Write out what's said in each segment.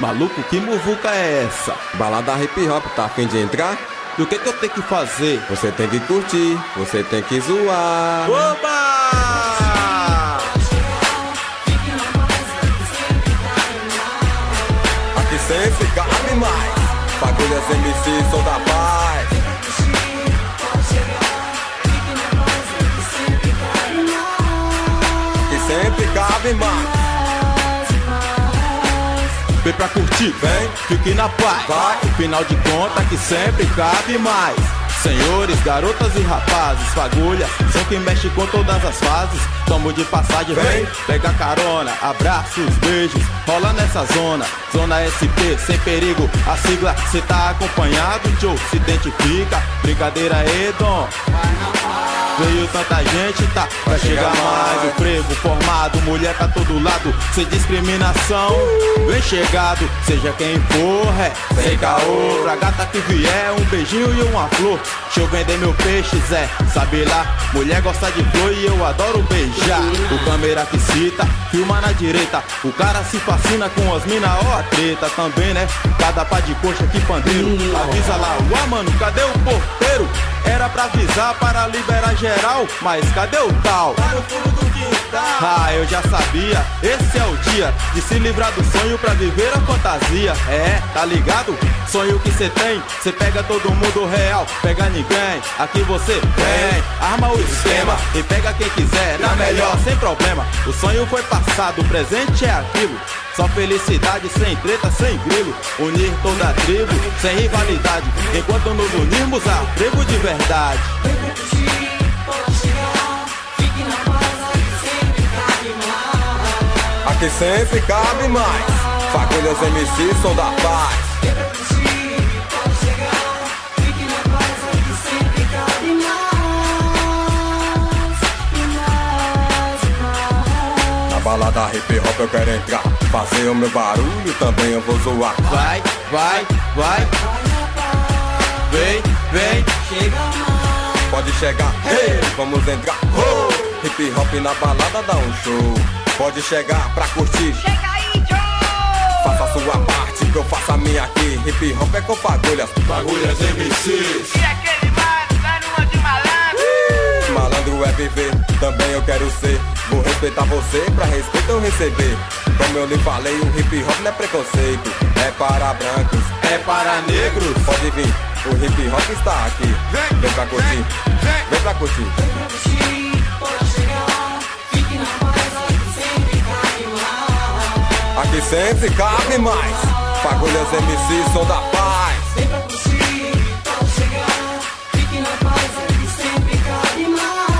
Maluco, que muvuca é essa? Balada hip hop, tá a fim de entrar? E o que eu tenho que fazer? Você tem que curtir, você tem que zoar. Oba! Aqui sempre cabe mais. Fagulhas MC, sou da paz. Aqui sempre cabe mais. Vem pra curtir, Vem, fique na paz. vai. Final de conta que sempre cabe mais. Senhores, garotas e rapazes, fagulha são quem mexe com todas as fases. Tamo de passagem, vem, pega carona, abraços, beijos, rola nessa zona. Zona SP, sem perigo, a sigla cê tá acompanhado, tio, se identifica. Brincadeira aí, Dom. Veio tanta gente, tá, vai chegar mais. O frevo formado, mulher pra todo lado, sem discriminação. Vem chegado, seja quem for, sem caô. Pra gata que vier, um beijinho e uma flor. Deixa eu vender meu peixe, Zé, sabe lá. Mulher gosta de flor e eu adoro beijar. O câmera que cita, filma na direita. O cara se fascina com as mina, ó a treta também, né? Cada pá de coxa que pandeiro. Avisa lá, ué mano, cadê o porteiro? Era pra avisar para liberar geral, mas cadê o tal? Tá no fundo do quintal. Ah, eu já sabia, esse é o dia de se livrar do sonho pra viver a fantasia. É, tá ligado? Sonho que cê tem, cê pega todo mundo real, pega ninguém, aqui você vem. Arma o esquema e pega quem quiser, na melhor, sem problema. O sonho foi passado, o presente é aquilo. Só felicidade, sem treta, sem grilo. Unir toda a tribo, sem rivalidade. Enquanto nos unirmos a tribo de verdade. Vem pra curtir, pode chegar. Fique na paz, aqui sempre cabe mais. Aqui sempre cabe mais. Fagulhas MC, sou da paz. Vem pra curtir, pode chegar. Fique na paz, aqui sempre cabe mais. E mais, e mais. Na balada hip hop eu quero entrar, fazer o meu barulho, também eu vou zoar. Vai, vai, vai. Vem, vem. Chega mais. Pode chegar, hey, vamos entrar. Oh, hip hop na balada dá um show. Pode chegar pra curtir. Chega aí, Joe! Faça a sua parte, que eu faço a minha aqui. Hip hop é com fagulhas. Fagulhas MCs. E aquele mano, dando uma de malandro. Malandro é viver, também eu quero ser. Vou respeitar você, pra respeito eu receber. Como eu lhe falei, o hip hop não é preconceito. É para brancos, É para negros. pode vir, o hip hop está aqui. Vem pra curtir, vem pra curtir. Vem pra curtir, pode chegar. Fique na paz, aqui sempre cabe mais. Aqui sempre cabe mais. Fagulhas MC, sou da paz. Vem pra curtir, pode chegar. Fique na paz, aqui sempre cabe mais.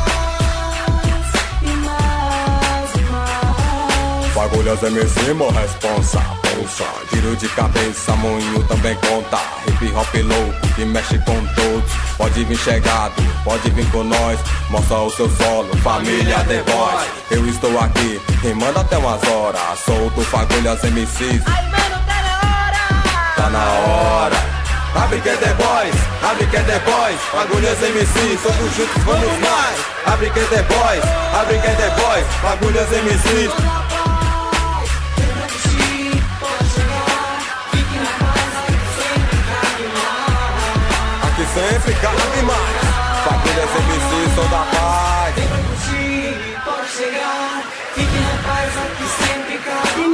E mais, e mais. Fagulhas MC, mó responsa, ponça. Giro de cabeça, moinho também conta. Hip hop louco, que mexe com todos. Pode vir chegado, pode vir com nós. Mostra o seu solo, família The Boys. Eu estou aqui, rimando até umas horas. Solto Fagulhas MCs, Aí, mano, tá na hora! tá na hora. Abre que é The Boys, abre que é The Boys. Fagulhas MCs, todos juntos vamos mais. Abre que é The Boys, abre que é The Boys. Fagulhas MCs. Vem pra curtir, pode chegar. Fique na paz, aqui sempre cabe mais. Aqui sempre cabe mais. Fagulhas MC, sou da paz. Vem pra curtir, pode chegar. Fique na paz, aqui sempre cabe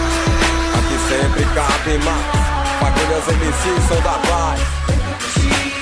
mais. Aqui sempre cabe mais. Fagulhas MC, sou da paz. Vem pra curtir,